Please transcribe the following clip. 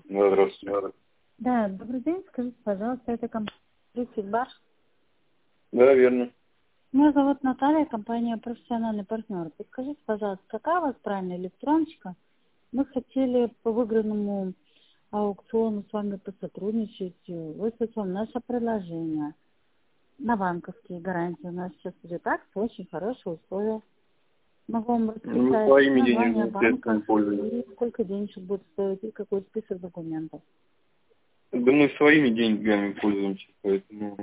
Да, здравствуйте. Да, добрый день. Скажите, пожалуйста, это компания Бар? Да, верно. Меня зовут Наталья, компания «Профессиональный партнер». Подскажите, пожалуйста, какая у вас правильная электроночка? Мы хотели по выигранному аукциону с вами посотрудничать, выслать вам наше предложение на банковские гарантии. У нас сейчас идет акция, очень хорошие условия. Могу вам рассказать Своими название денежными банка средствами пользуемся. и сколько денежек будет стоить, и какой список документов. Да мы своими деньгами пользуемся, поэтому...